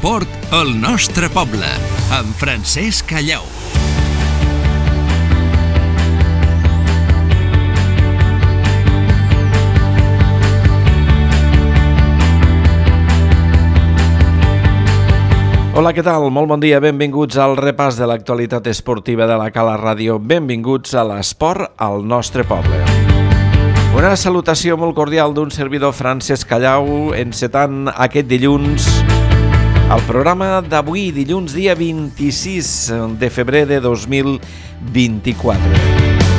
L'esport al nostre poble, amb Francesc Callau. Hola, què tal? Molt bon dia, benvinguts al repàs de l'actualitat esportiva de la Cala Ràdio. Benvinguts a l'esport al nostre poble. Una salutació molt cordial d'un servidor Francesc Callau, encetant aquest dilluns el programa d'avui, dilluns dia 26 de febrer de 2024.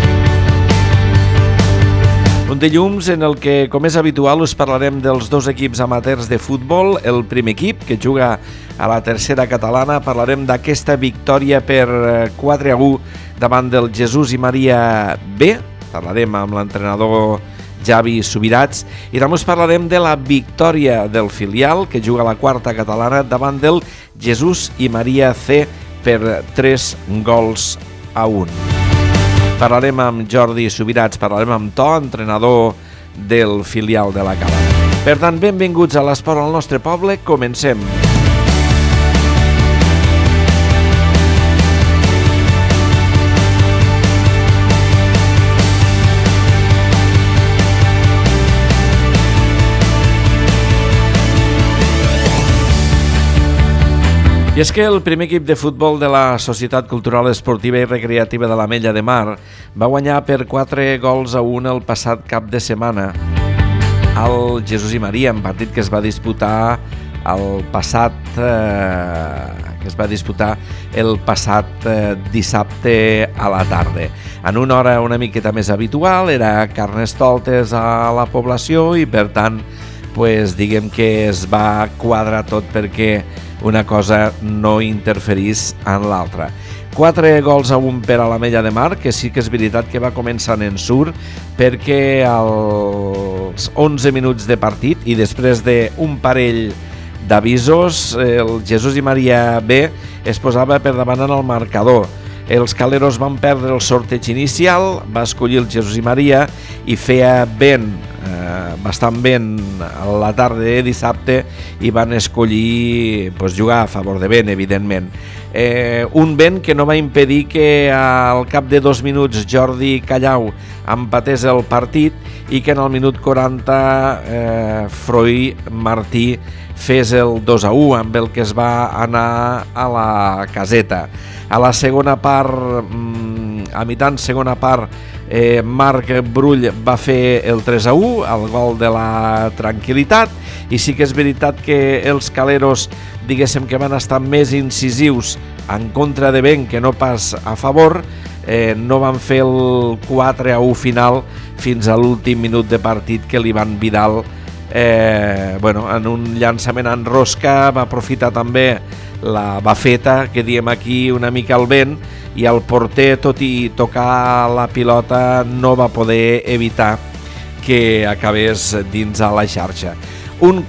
Un dilluns en el que, com és habitual, us parlarem dels dos equips amateurs de futbol. El primer equip, que juga a la tercera catalana, parlarem d'aquesta victòria per 4-1 davant del Jesús i Maria B. Parlarem amb l'entrenador Javi Subirats i també us parlarem de la victòria del filial, que juga a la quarta catalana davant del Jesús i Maria C per 3-1. Parlarem amb Jordi Subirats, parlarem amb To, entrenador del filial de la Cala. Per tant, benvinguts a l'esport al nostre poble. Comencem. I és que el primer equip de futbol de la Societat Cultural Esportiva i Recreativa de l'Ametlla de Mar va guanyar per 4-1 el passat cap de setmana al Jesús i Maria, en partit que es va disputar el passat dissabte a la tarda. En una hora una miqueta més habitual, era carnestoltes a la població i per tant diguem que es va quadrar tot perquè una cosa no interferís en l'altra. 4-1 per a l'Ametlla de Mar, que sí que és veritat que va començar en ensurt, perquè als 11 minuts de partit i després d'un parell d'avisos, el Jesús i Maria B es posava per davant en el marcador. Els caleros van perdre el sorteig inicial, va escollir el Jesús i Maria i feia vent, bastant vent a la tarda de dissabte, i van escollir jugar a favor de vent, evidentment. Un vent que no va impedir que al cap de 2 minuts Jordi Callau empatés el partit i que en el minut 40 Froi Martí fes el 2-1, amb el que es va anar a la caseta. A la segona part, a mitjan segona part, Marc Brull va fer el 3-1, el gol de la tranquil·litat, i sí que és veritat que els caleros, diguéssim que van estar més incisius en contra de vent que no pas a favor, no van fer el 4-1 final fins a l'últim minut de partit, que l'Ivan Vidal en un llançament en rosca va aprofitar també la bafeta, que diem aquí, una mica al vent, i el porter, tot i tocar la pilota, no va poder evitar que acabés dins a la xarxa. Un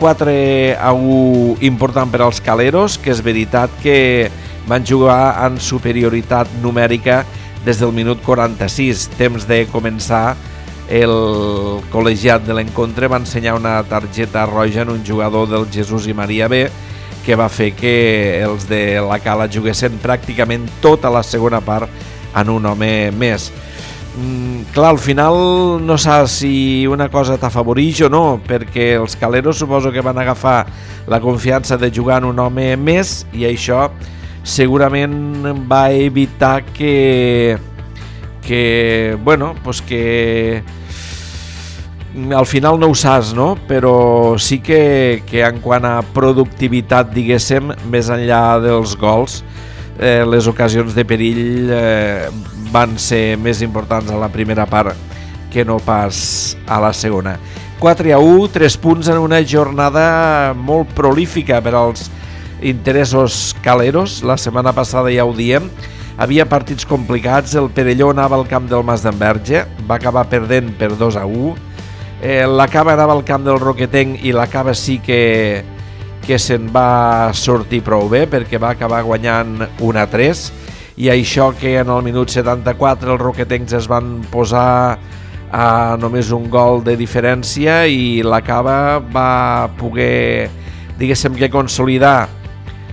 4-1 important per als caleros, que és veritat que van jugar en superioritat numèrica des del minut 46, temps de començar. El col·legiat de l'encontre va ensenyar una targeta roja en un jugador del Jesús i Maria B, que va fer que els de la Cala juguessin pràcticament tota la segona part en un home més. Clar, al final no saps si una cosa t'afavoreix o no, perquè els caleros suposo que van agafar la confiança de jugar en un home més, i això segurament va evitar que al final no ho saps, no? Però sí que en quant a productivitat, diguéssim, més enllà dels gols, les ocasions de perill van ser més importants a la primera part que no pas a la segona. 4-1, 3 punts en una jornada molt prolífica per als interessos caleros. La setmana passada ja ho diem, havia partits complicats. El Perelló anava al camp del Mas d'Enverge, va acabar perdent per 2-1. La Cava anava al camp del Roquetenc i la Cava sí que se'n va sortir prou bé, perquè va acabar guanyant 1-3, i això que en el minut 74 els roquetencs es van posar a només un gol de diferència i la Cava va poder, diguéssim, que consolidar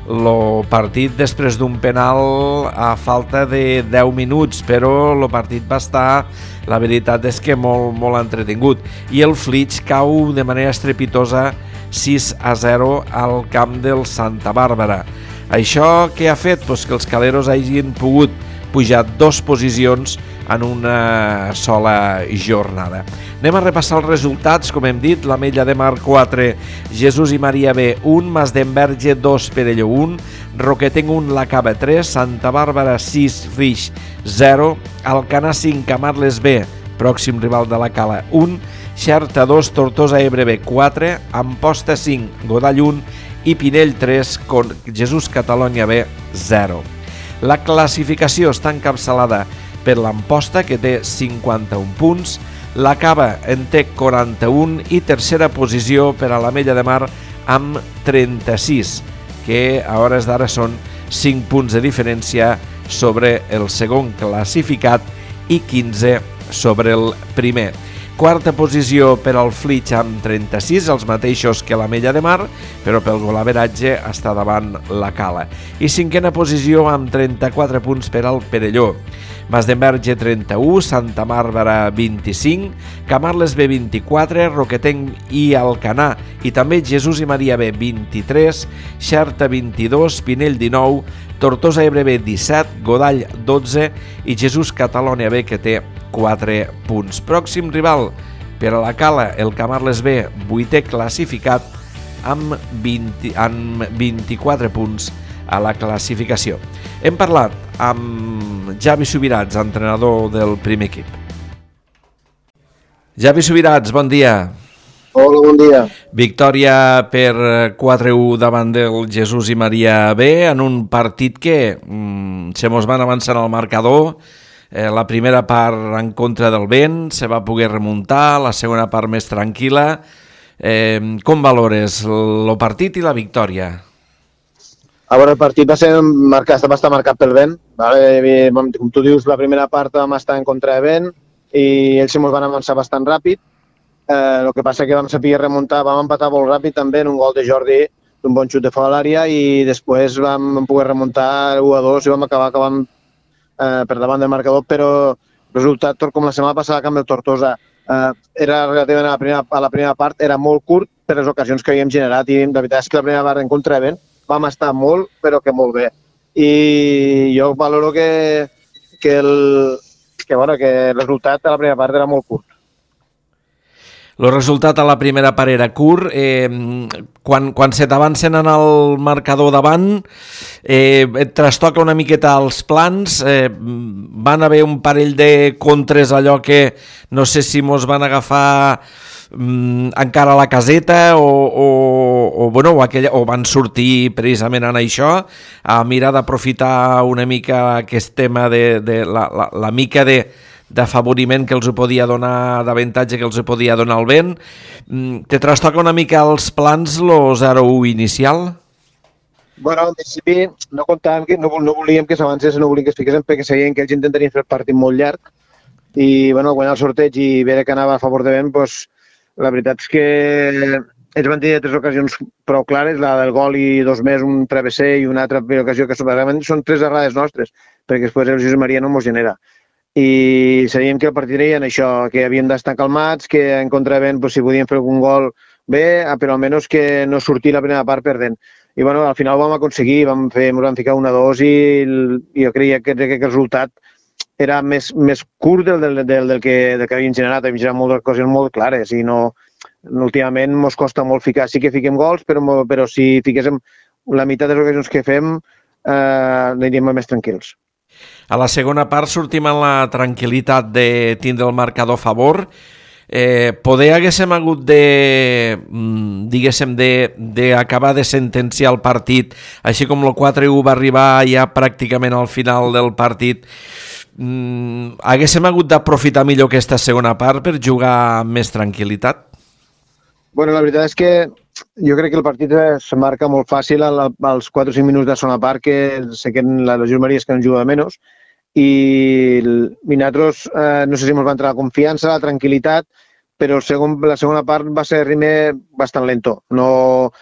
el partit després d'un penal a falta de 10 minuts, però el partit va estar, la veritat és que molt entretingut, i el Flix cau de manera estrepitosa 6-0 al camp del Santa Bàrbara. Això què ha fet? Pues que els caleros hagin pogut pujar 2 posicions en una sola jornada. Anem a repassar els resultats, com hem dit: l'Ametlla de Mar 4, Jesús i Maria B 1, Masdenverge 2, Perelló 1, Roquetenc 1, La Cava 3, Santa Bàrbara 6, Flix 0, Alcanar 5, Camarles B, pròxim rival de la Cala 1, Xerta 2, Tortosa Ebre B 4, Amposta 5, Godall 1 i Pinell 3, Jesús Catalunya B 0. La classificació està encapçalada per l'Amposta, que té 51 punts, la Cava en té 41 i tercera posició per a l'Ametlla de Mar amb 36, que a hores d'ara són 5 punts de diferència sobre el segon classificat i 15 sobre el primer. Quarta posició per al Flix amb 36, els mateixos que l'Ametlla de Mar, però pel golaveratge està davant la Cala. I cinquena posició amb 34 punts per al Perelló. Masdenverge 31, Santa Bàrbara 25, Camarles B 24, Roquetenc i Alcanar i també Jesús i Maria B 23, Xerta 22, Pinell 19, Tortosa Ebre B 17, Godall 12 i Jesús Catalunya B, que té 4 punts. Pròxim rival per a la Cala, el Camarles B, 8è classificat amb 24 punts a la classificació. Hem parlat amb Javi Subirats, entrenador del primer equip. Javi Subirats, bon dia. Hola, bon dia. Victòria per 4-1 davant del Jesús i Maria B en un partit que se mos van avançar al marcador. La primera part en contra del vent, se va poder remuntar, la segona part més tranquil·la. Com valores el partit i la victòria? A veure, el partit va estar marcat pel vent. Vale? Com tu dius, la primera part vam estar en contra de vent i ells ens van avançar bastant ràpid. El que passa que vam saber remuntar, vam empatar molt ràpid també en un gol de Jordi, d'un bon xut de fora de l'àrea, i després vam poder remuntar 1-2 i vam acabar per davant del marcador, però el resultat, com la setmana passada a camp del Tortosa, era relativament a la primera part, era molt curt per les ocasions que havíem generat, i la veritat és que la primera part en contra de vent vam estar molt, però que molt bé. I jo valoro que el resultat de la primera part era molt curt. El resultat a la primera part era curt. Quan se t'avancen en el marcador davant, et trastoca una miqueta els plans. Van haver un parell de contres, allò que no sé si mos van agafar encara a la caseta o van sortir precisament en això, a mirar d'aprofitar una mica aquest tema de la mica d'afavoriment que els podia donar, d'avantatge que els podia donar el vent. Te trastoca una mica els plans, el 0-1 inicial? Bueno, en principi no comptàvem, no volíem que s'avancés, no volíem que es fiquessin, perquè sabien que ells intentarien fer el partit molt llarg i guanyar el sorteig i veure que anava a favor de vent, doncs la veritat és que ells van tenir 3 ocasions prou clares, la del gol i 2 més, un travesser i una altra ocasió que realment són 3 errades nostres, perquè després el Jesús Maria no ens genera. I sabíem que el partit era en això, que havíem d'estar calmats, que en contra de vent, si podíem fer algun gol bé, però almenys que no sortir la primera part perdent. I al final ho vam aconseguir, ens vam ficar 1-2 i jo creia que el resultat era més curt del que havíem generat. Havíem generat moltes coses molt clares i últimament ens costa molt ficar. Sí que fiquem gols, però si fiquéssim la meitat de les ocasions que fem, aniríem més tranquils. A la segona part sortim amb la tranquil·litat de tindre el marcador a favor. Poder haguéssim hagut d'acabar de sentenciar el partit, així com el 4-1 va arribar ja pràcticament al final del partit. Haguéssim hagut d'aprofitar millor aquesta segona part per jugar amb més tranquil·litat? Bueno, la veritat és que jo crec que el partit es marca molt fàcil als 4 o 5 minuts de la segona part, que sé que la Jesús Maria és que ens juga de menys, i nosaltres no sé si ens va entrar la confiança, la tranquil·litat, però la segona part va ser ritme bastant lento. No,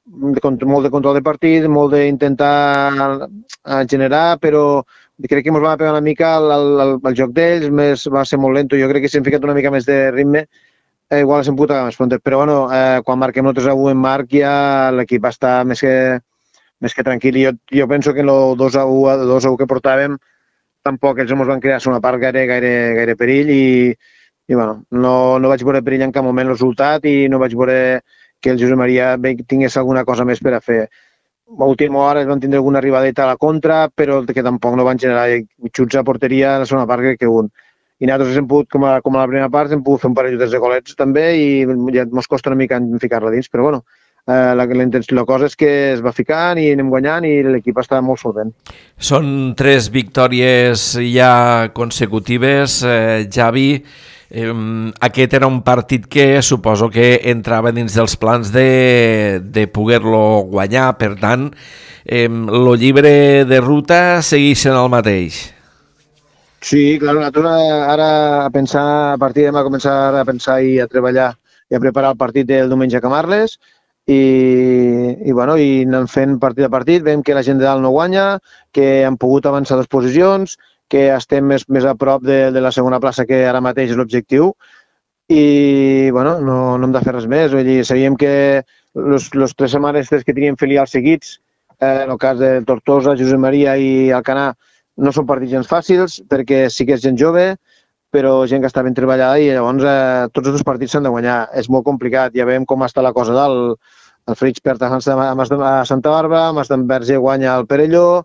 molt de control de partit, molt d'intentar generar, però crec que ens va pegar una mica el joc d'ells, va ser molt lento. Jo crec que si hem ficat una mica més de ritme, igual s'hem pogut acabar més prontes. Però bueno, quan marquem el 3-1 en Marc, ja l'equip va estar més que tranquil. Jo penso que el 2-1 que portàvem, tampoc ells ens van crear una part gaire perill i bueno, no vaig veure perill en cap moment el resultat i no vaig veure que el Josep Maria tingués alguna cosa més per a fer. A última hora es van tindre alguna arribadeta a la contra, però que tampoc no van generar xuts a porteria en la segona part que un. I nosaltres hem pogut, com a la primera part, hem pogut fer un parell de golets també i ja ens costa una mica ficar-la dins, però bueno, la cosa és que es va ficant i anem guanyant i l'equip està molt solvent. Són 3 victòries ja consecutives, Javi. Aquest era un partit que suposo que entrava dins dels plans de poder-lo guanyar, per tant, el llibre de ruta segueix sent el mateix. Sí, clar, nosaltres ara a partir de demà començar a pensar i a treballar i a preparar el partit del diumenge a Camarles i anem fent partit a partit, veiem que la gent de dalt no guanya, que han pogut avançar 2 posicions, que estem més a prop de la segona plaça, que ara mateix és l'objectiu, i no hem de fer res més. Vull dir, sabíem que les 3 setmanes que teníem filials seguits, en el cas de Tortosa, Josep Maria i Alcanar, no són partits gens fàcils, perquè sí que és gent jove, però gent que està ben treballada i llavors tots els partits s'han de guanyar. És molt complicat, ja veiem com està la cosa dalt. El Fritz perd a Santa Bàrbara, Masdenverge guanya el Perelló.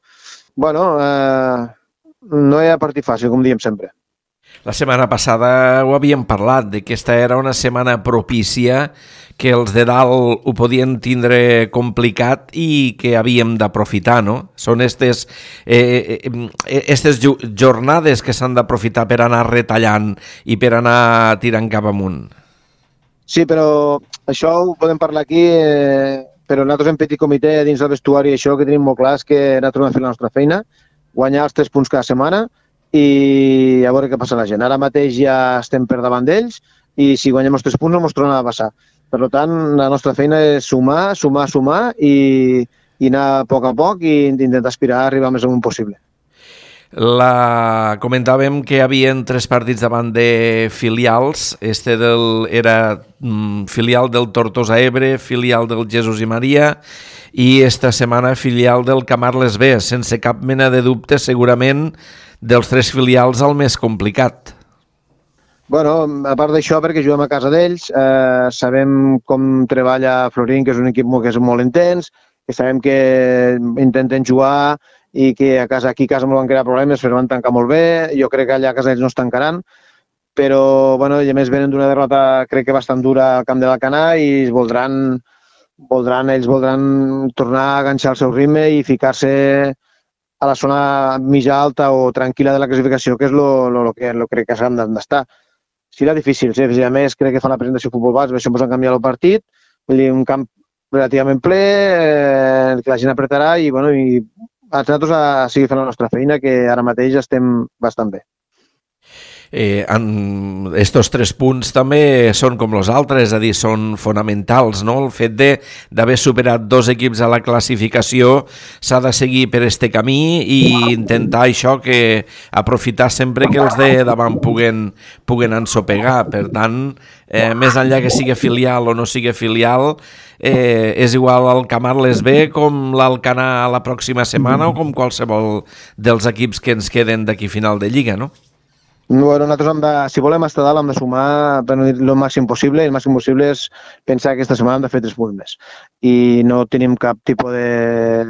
No hi ha partit fàcil, com diem sempre. La setmana passada ho havíem parlat, de que aquesta era una setmana propícia, que els de dalt ho podien tindre complicat i que havíem d'aprofitar, no? Són aquestes jornades que s'han d'aprofitar per anar retallant i per anar tirant cap amunt. Sí, però això ho podem parlar aquí, però nosaltres en petit comitè dins del vestuari, això que tenim molt clar és que nosaltres hem de fer la nostra feina, guanyar els 3 punts cada setmana i a veure què passa a la gent. Ara mateix ja estem per davant d'ells i si guanyem els 3 punts no ens tornen a passar. Per tant, la nostra feina és sumar i anar a poc i intentar aspirar a arribar més amunt possible. Comentàvem que hi havia 3 partits davant de filials. Era filial del Tortosa Ebre, filial del Jesús i Maria i esta setmana filial del Camarles B. Sense cap mena de dubte, segurament, dels 3 filials el més complicat. A part d'això, perquè juguem a casa d'ells, sabem com treballa Florín, que és un equip que és molt intens, que sabem que intenten jugar i que aquí a casa no van crear problemes, però van tancar molt bé. Jo crec que allà a casa ells no es tancaran, però a més venen d'una derrota crec que bastant dura al camp de l'Alcanar i ells voldran tornar a enganxar el seu ritme i ficar-se a la zona mitja alta o tranquil·la de la classificació, que és el que crec que s'han d'estar. Serà difícil, sí, a més crec que fan la presentació futbol base, això ens han canviat el partit, vull dir, un camp relativament ple, que la gent apretarà i nosaltres a seguir fent la nostra feina, que ara mateix estem bastant bé. Estos 3 punts també són com els altres, és a dir, són fonamentals, no? El fet d'haver superat 2 equips a la classificació s'ha de seguir per este camí i intentar això, que aprofitar sempre que els de davant puguen ensopegar. Per tant, més enllà que sigui filial o no sigui filial, és igual el Camarles B com l'Alcanar la pròxima setmana o com qualsevol dels equips que ens queden d'aquí final de Lliga, no? Nosaltres si volem estar dalt hem de sumar el màxim possible i el màxim possible és pensar que aquesta setmana hem de fer 3 punts més i no tenim cap tipus de...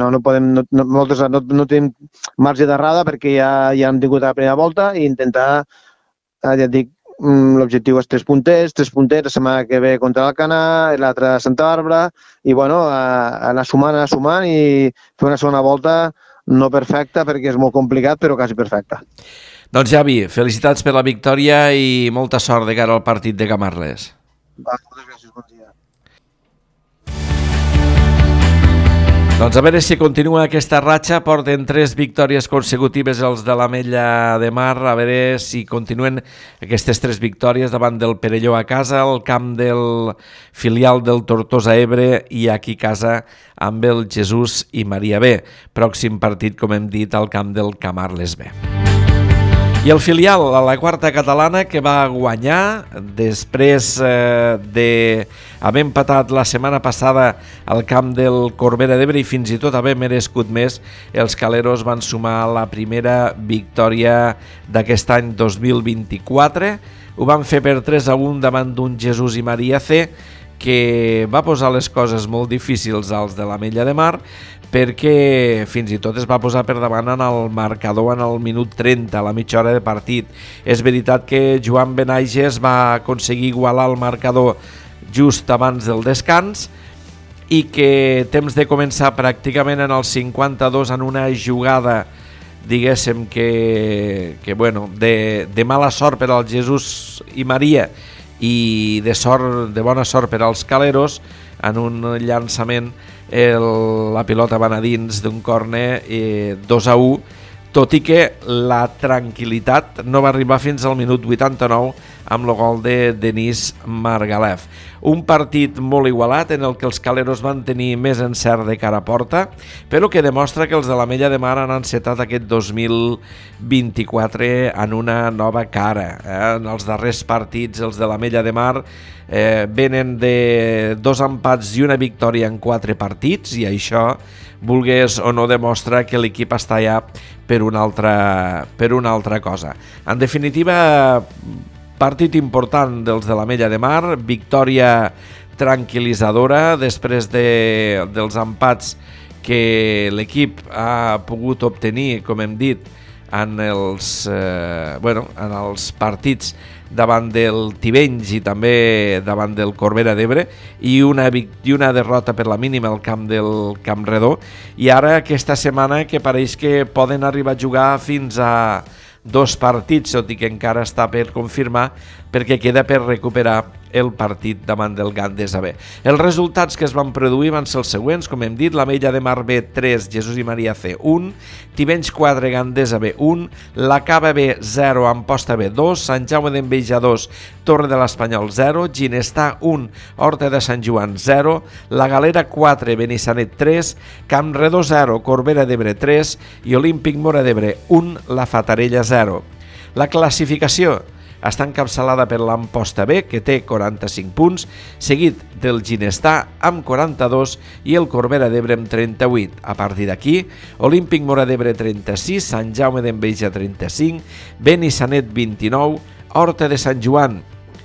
no tenim marge d'errada perquè ja hem tingut la primera volta i intentar, ja et dic, l'objectiu és 3 puntets, la setmana que ve contra l'Alcanar, l'altra a Santa Bàrbara i anar sumant i fer una segona volta no perfecta perquè és molt complicat però quasi perfecta. Doncs Javi, felicitats per la victòria i molta sort de cara al partit de Camarles. Moltes gràcies, bon dia. Doncs a veure si continua aquesta ratxa. Porten 3 victòries consecutives els de l'Ametlla de Mar. A veure si continuen aquestes 3 victòries davant del Perelló a casa, al camp del filial del Tortosa Ebre i aquí a casa amb el Jesús i Maria B. Pròxim partit, com hem dit, al camp del Camarles B. I el filial a la quarta catalana que va guanyar després d'haver empatat la setmana passada al camp del Corbera d'Ebre i fins i tot haver merescut més, els caleros van sumar la primera victòria d'aquest any 2024. Ho van fer per 3-1 davant d'un Jesús i Maria C, que va posar les coses molt difícils als de l'Ametlla de Mar, perquè fins i tot es va posar per davant en el marcador en el minut 30, a la mitja hora de partit. És veritat que Joan Benaiges va aconseguir igualar el marcador just abans del descans i que temps de començar pràcticament en el 52 en una jugada, diguéssim que de mala sort per al Jesús i Maria i de bona sort per als caleros, en un llançament la pilota va anar dins d'un córner 2-1, tot i que la tranquil·litat no va arribar fins al minut 89 amb el gol de Denis Margalef. Un partit molt igualat en el que els caleros van tenir més encert de cara a porta, però que demostra que els de l'Ametlla de Mar han encetat aquest 2024 en una nova cara. En els darrers partits els de l'Ametlla de Mar venen de 2 empats i una victòria en 4 partits i això, vulgués o no, demostra que l'equip està allà per una altra cosa. En definitiva, partit important dels de l'Ametlla de Mar, victòria tranquil·litzadora després dels empats que l'equip ha pogut obtenir, com hem dit, en els partits davant del Tivenys i també davant del Corbera d'Ebre i una derrota per la mínima al camp del Campredó, i ara aquesta setmana que pareix que poden arribar a jugar fins a 2 partits, tot i que encara està per confirmar, perquè queda per recuperar el partit davant del Gandesa B. Els resultats que es van produir van ser els següents, com hem dit: l'Ametlla de Mar B 3, Jesús i Maria C 1, Tivenys 4, Gandesa B 1, la Cava B 0, Amposta B 2, Sant Jaume d'Enveja 2, Torre de l'Espanyol 0, Ginestà 1, Horta de Sant Joan 0, la Galera 4, Benissanet 3, Campredó 0, Corbera d'Ebre 3 i Olímpic Móra d'Ebre 1, la Fatarella 0. La classificació està encapçalada per l'Amposta B, que té 45 punts, seguit del Ginestà amb 42 i el Corbera d'Ebre amb 38. A partir d'aquí, Olímpic Móra d'Ebre 36, Sant Jaume d'Enveja 35, Benissanet 29, Horta de Sant Joan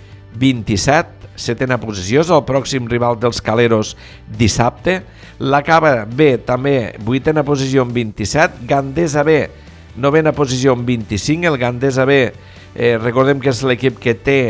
27, setena posició, és el pròxim rival dels caleros dissabte. La Cava B també 8a posició amb 27, Gandesa B 9a posició amb 25, el Gandesa B recordem que és l'equip que té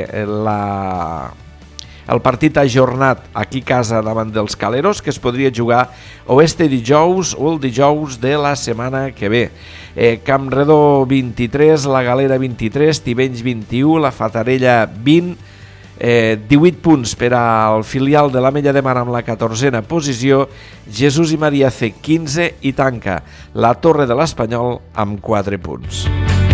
el partit ajornat aquí a casa davant dels caleros, que es podria jugar o este dijous o el dijous de la setmana que ve. Campredó 23, la Galera 23, Tivenys 21, la Fatarella 20, 18 punts per al filial de l'Ametlla de Mar amb la 14a posició, Jesús i Maria C 15 i tanca la Torre de l'Espanyol amb 4 punts.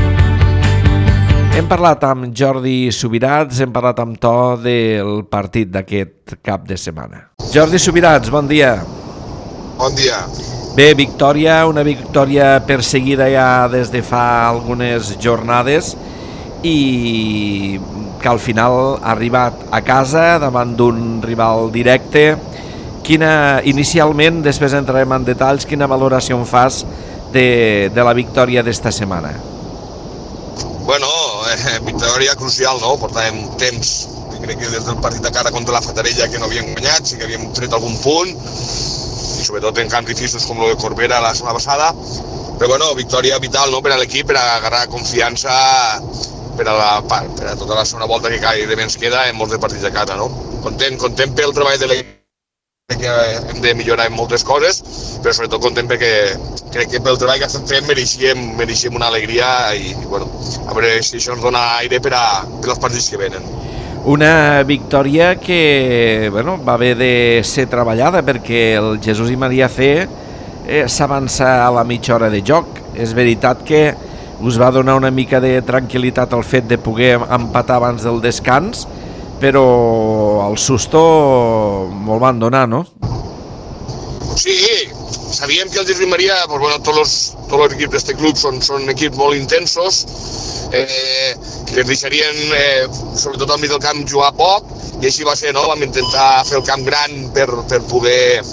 Hem parlat amb Jordi Subirats, hem parlat amb to del partit d'aquest cap de setmana. Jordi Subirats, bon dia. Bon dia. Bé, una victòria perseguida ja des de fa algunes jornades i que al final ha arribat a casa davant d'un rival directe. Inicialment, després entrarem en detalls, quina valoració en fas de la victòria d'esta setmana? Bueno, victòria crucial, no? Portàvem temps, crec que des del partit de cara contra la Fatarella que no havíem guanyat, sí que havíem tret algun punt, i sobretot en camps difícils com el de Corbera la setmana passada, però bueno, victòria vital, no?, per a l'equip, per a agarrar confiança per a tota la segona volta que gairebé ens queda en molts de partits de casa, no? Content pel treball de l'equip, que hem de millorar en moltes coses, però sobretot content perquè crec que pel treball que estem fent mereixem una alegria i bueno, a veure si això ens dona aire per als partits que venen. Una victòria que va haver de ser treballada perquè el Jesús i Maria C s'avança a la mitja hora de joc. És veritat que us va donar una mica de tranquil·litat el fet de poder empatar abans del descans, però el susto molt van donar, no? Sí, sabíem que el Jesús Maria, pues bueno, tots els equips d'aquest club són equips molt intensos, que ens deixarien, sobretot al mig del camp, jugar poc, i així va ser, no? Vam intentar fer el camp gran per poder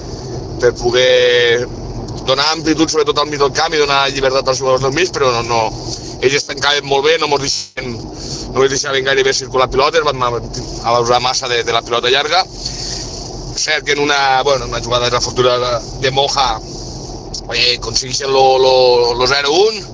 donar amplitud sobretot al mig del camp i donar llibertat als jugadors del mig, però no. Ells es tancaven molt bé, no ens deixaven gairebé circular pilotes, vam abusar massa de la pilota llarga. Cert que en una jugada desafortunada de Moja aconsegueixen el 0-1.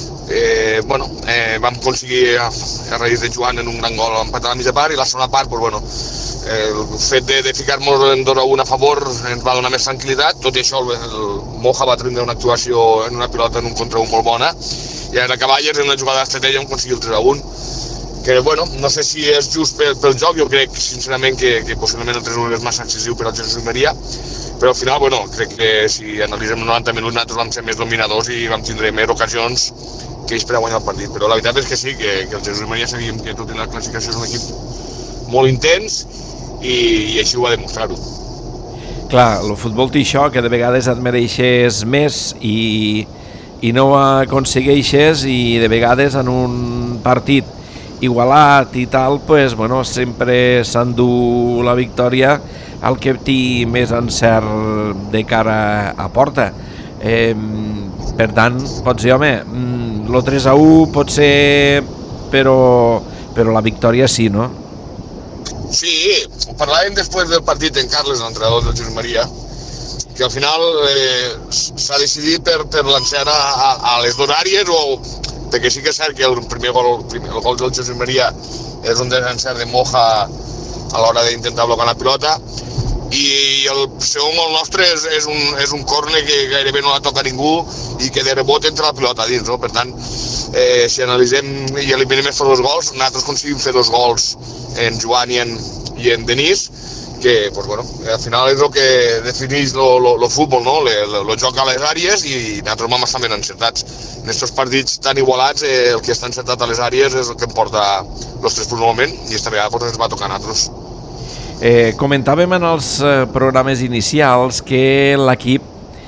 Vam aconseguir a raïs de Joan en un gran gol empatar a la mitja part, i la segona part, el fet de ficar-nos en 2-1 a favor ens va donar més tranquil·litat. Tot i això, el Moja va tenir una actuació en una pilota en un contra un molt bona, i en acaballes, en una jugada d'estratègia, vam aconseguir el 3-1, que no sé si és just pel joc. Jo crec sincerament que possiblement el 3-1 és massa excessiu per al Jesús Maria, però al final crec que si analitzem 90 minuts nosaltres vam ser més dominadors i vam tindre més ocasions que ells per a guanyar el partit. Però la veritat és que sí, que el Jesús Maria sabíem que tot i la classificació és un equip molt intens, i així ho va demostrar-ho. Clar, el futbol té això, que de vegades et mereixes més i no ho aconsegueixes, i de vegades en un partit igualat i tal, sempre s'endú la victòria el que té més encert de cara a porta. Per tant, pot ser, el 3-1 pot ser, però la victòria sí, no? Sí, parlàvem després del partit en Carles, l'entrenador del Jesús Maria, que al final s'ha decidit per l'encert a les dues àrees, perquè sí que és cert que el gol del Jesús Maria és un desencert de Moja a l'hora d'intentar blocar la pilota, i el segon gol nostre és un córner que gairebé no la toca ningú i que de rebot entra la pilota dins, no? Per tant, si analitzem i eliminem els dos gols, nosaltres aconseguim fer 2 gols en Joan i en Denis, que al final és el que defineix el futbol, no? El joc a les àrees, i nosaltres vam estar ben encertats. En aquests partits tan igualats, el que està encertat a les àrees és el que em porta els 3 punts normalment, i aquesta vegada ens va tocar a nosaltres. Comentàvem en els programes inicials que l'equip,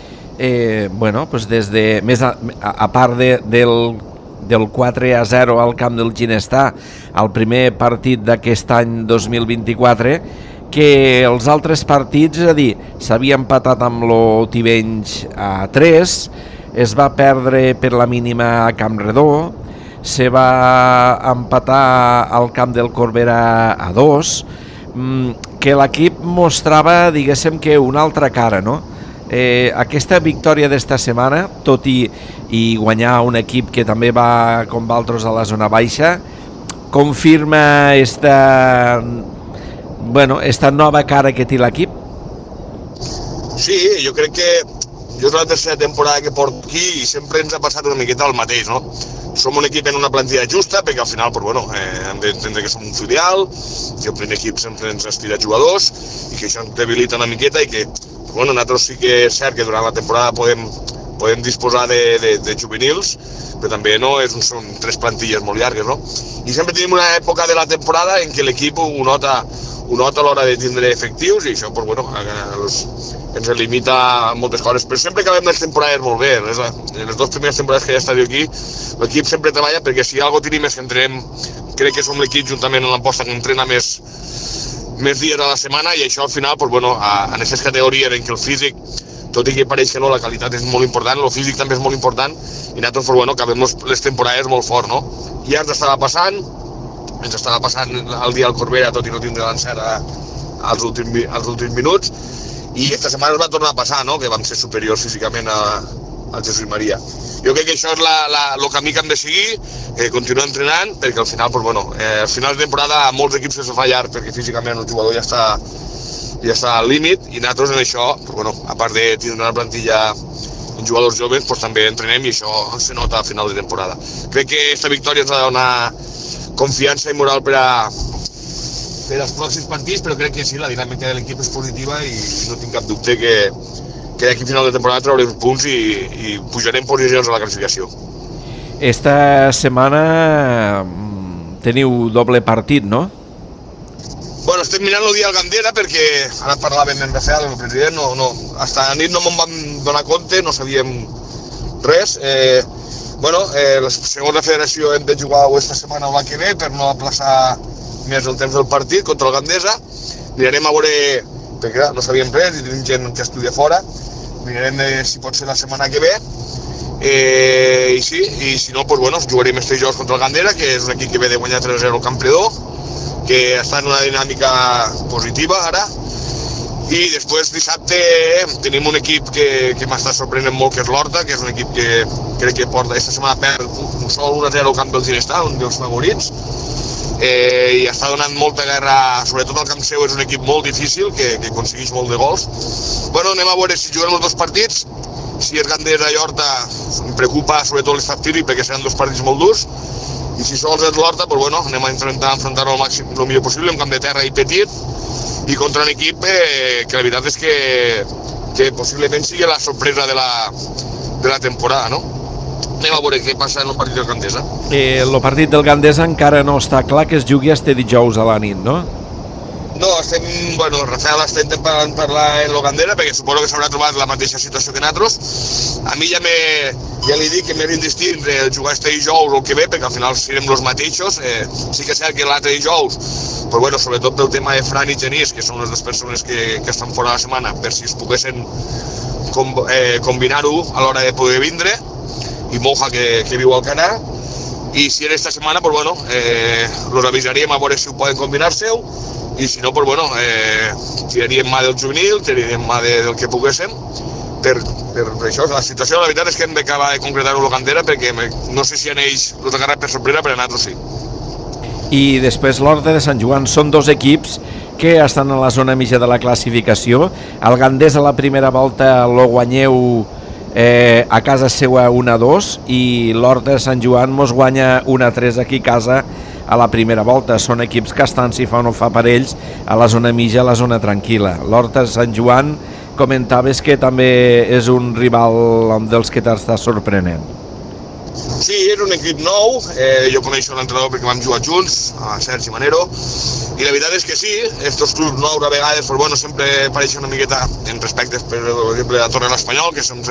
des de més a part del 4-0 al camp del Ginestar, el primer partit d'aquest any 2024, que els altres partits, és a dir, s'havia empatat amb lo Tivenys a 3, es va perdre per la mínima a Campredó, se va empatar al camp del Corbera a 2, que l'equip mostrava, diguéssim, que una altra cara, no? Aquesta victòria d'esta setmana, tot i guanyar un equip que també va com altres a la zona baixa, confirma esta nova cara que té l'equip? Sí, jo crec que és la tercera temporada que porto aquí i sempre ens ha passat una miqueta el mateix, no? Som un equip en una plantilla justa, perquè al final hem d'entendre que som un filial, que el primer equip sempre ens aspira jugadors i que això ens debilita una miqueta, i que nosaltres sí que és cert que durant la temporada podem disposar de juvenils, però també són 3 plantilles molt llargues, no? I sempre tenim una època de la temporada en què l'equip ho nota a l'hora de tindre efectius, i això ens limita moltes coses, però sempre acabem les temporades molt bé. En les 2 primeres temporades que ja està aquí, l'equip sempre treballa, perquè si alguna cosa tenim és que entrenem, crec que som l'equip juntament amb l'Amposta que entrena més dies a la setmana, i això al final, en aquestes categories en què el físic, tot i que pareix que no, la qualitat és molt important, el físic també és molt important, i nosaltres acabem les temporades molt fort, no? I ja ens estava passant el dia al Corbera, tot i no tindre l'encert als últims minuts, i aquesta setmana es va tornar a passar, no? Que vam ser superiors físicament al Jesús Maria. Jo crec que això és el camí que hem de seguir, continuar entrenant, perquè al final, al final de temporada a molts equips se fa llarg, perquè físicament el jugador ja està al límit, i nosaltres en això, a part de tindre una plantilla en jugadors joves, també entrenem, i això se nota al final de temporada. Crec que aquesta victòria ens ha de donar confiança i moral per als pròxims partits, però crec que sí, la dinàmica de l'equip és positiva, i no tinc cap dubte que que d'aquí a final de temporada traurem punts i pujarem posicions a la classificació. Esta setmana teniu doble partit, no? Bueno, estem mirant el dia al Gandera perquè ara parlàvem amb Rafael, el president, fins a la nit no me'n vam donar compte, no sabíem res. Segons la federació hem de jugar aquesta setmana o l'any que ve per no aplaçar més el temps del partit contra el Gandesa. Mirarem a veure, perquè no sabíem res i tenim gent que estudia fora, mirarem si pot ser la setmana que ve. I si no, jugarem este dijous contra el Gandera, que és un equip que ve de guanyar 3-0 al Campredó, que està en una dinàmica positiva ara. I després dissabte tenim un equip que m'està sorprenent molt, que és l'Horta, que és un equip que crec que porta aquesta setmana perd un sol 1-0 al camp del Ginestar, un dels favorits, i està donant molta guerra, sobretot al camp seu és un equip molt difícil, que aconsegueix molt de gols. Anem a veure si juguem els dos partits, si és Gandesa i Horta em preocupa sobretot l'estat físic perquè seran dos partits molt durs, i si sols és l'Horta, anem a enfrontar-ho al màxim el millor possible, en camp de terra i petit, i contra un equip que la veritat és que possiblement sigui la sorpresa de la temporada, no? Anem a veure què passa en el partit del Gandesa. El partit del Gandesa encara no està clar que es jugui este dijous a la nit, no? No, Rafael està intentant parlar en el Gandera perquè suposo que s'haurà trobat la mateixa situació que nosaltres. A mi ja li dic que m'he d'indistir entre jugar este dijous o el que ve, perquè al final serem els mateixos. Sí que és cert que l'altre dijous, però sobretot pel tema de Fran i Genís, que són les dues persones que estan fora la setmana, per si es poguessin combinar-ho a l'hora de poder vindre, i Moja, que viu al Canà. I si era esta setmana, los avisaríem a veure si ho poden combinar-se-ho, i si no, tiraríem mà del juvenil, tiraríem mà del que poguéssim, per això. La situació, la veritat és que hem d'acabar de concretar-ho a la Gandera, perquè no sé si a ells l'ho agarrat per sorpresa, però a nosaltres sí. I després l'Horta de Sant Joan són dos equips que estan a la zona mitja de la classificació. El Gandesa a la primera volta lo guanyeu a casa seva 1-2 i l'Horta de Sant Joan mos guanya 1-3 aquí a casa a la primera volta. Són equips que estan, si fa o no fa per ells, a la zona mitja, a la zona tranquil·la. L'Horta de Sant Joan comentaves que també és un rival dels que t'està sorprenent. Sí, és un equip nou, jo coneixo l'entrenador perquè vam jugar junts, a Sergi Manero, i la veritat és que sí, estos clubs nous a vegades sempre pareixen una miqueta en respecte, per exemple, a Torre l'Espanyol, que són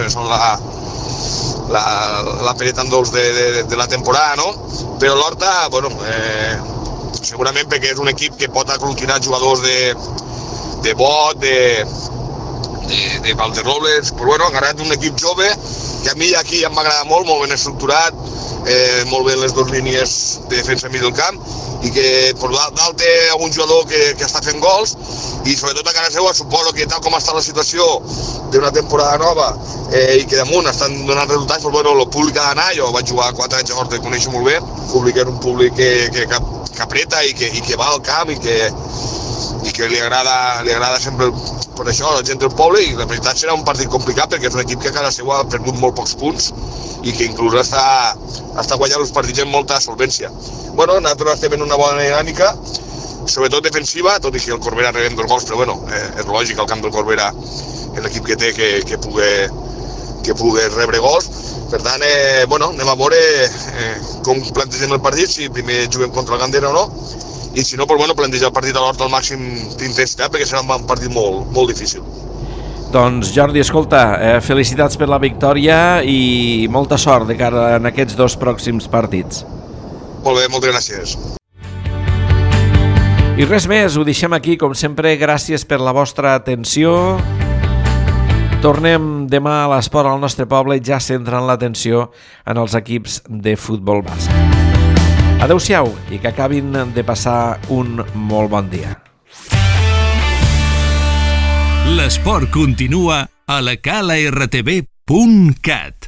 la pereta en dolç de la temporada, no? Però l'Horta, segurament perquè és un equip que pot aglutinar jugadors de Bot, de Valderrobles, però ha agarrat un equip jove que a mi aquí em va agradar molt ben estructurat, molt bé les dues línies de defensa mig del camp, i que per dalt té algun jugador que està fent gols, i sobretot a casa seva suposo que tal com està la situació d'una temporada nova i que damunt estan donant resultats, el públic ha d'anar. Jo vaig jugar 4 anys a Horta i coneixo molt bé, el públic és un públic que apreta i que va al camp i que li agrada sempre per això a la gent del poble, i la veritat serà un partit complicat perquè és un equip que a casa seva ha perdut molt pocs punts i que inclús està guanyant els partits amb molta solvència. Nosaltres estem en una bona dinàmica, sobretot defensiva, tot i que el Corbera rebem 2 gols, però és lògic al camp del Corbera l'equip que té que pugui rebre gols. Per tant, anem a veure com plantegem el partit, si primer juguem contra el Gandera o no, i si no, plantejar el partit a l'Horta al màxim d'intensitat, perquè serà un partit molt difícil. Doncs Jordi, escolta, felicitats per la victòria i molta sort de cara en aquests 2 pròxims partits. Molt bé, moltes gràcies. I res més, ho deixem aquí, com sempre, gràcies per la vostra atenció. Tornem demà a l'Esport al nostre poble, ja centrant l'atenció en els equips de futbol base. Adéu-siau i que acabin de passar un molt bon dia. L'esport continua a la calartv.cat.